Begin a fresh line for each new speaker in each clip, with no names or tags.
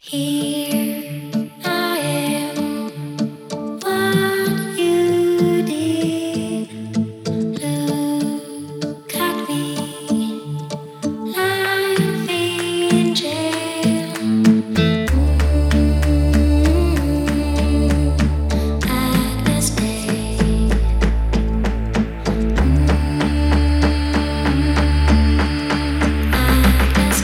Here I am, what you did. Look at me, life in jail. Agnes Day. Agnes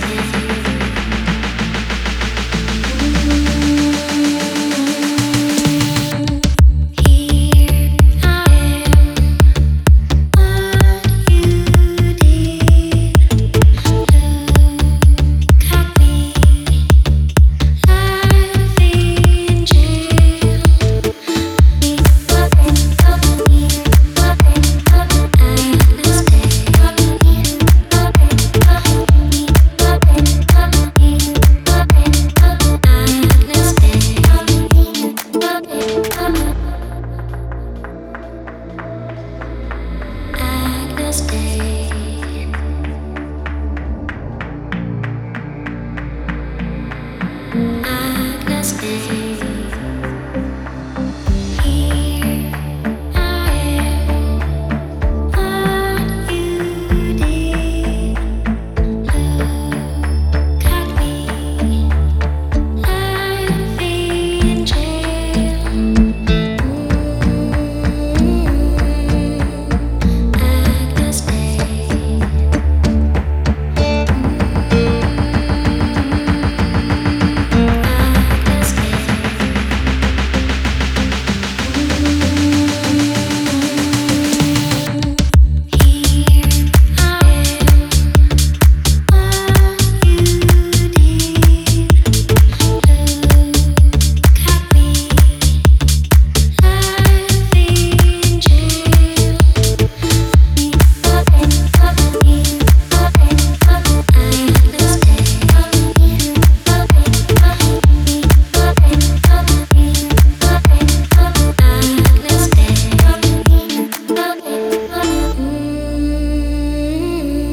Here I am, what you did. Look at me, life in jail. Agnes Day. Agnes Day. Here I am, what you did. Look at me, life in jail. Agnes Day.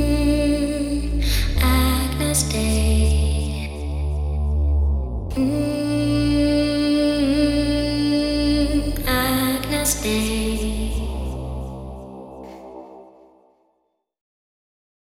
Agnes Day.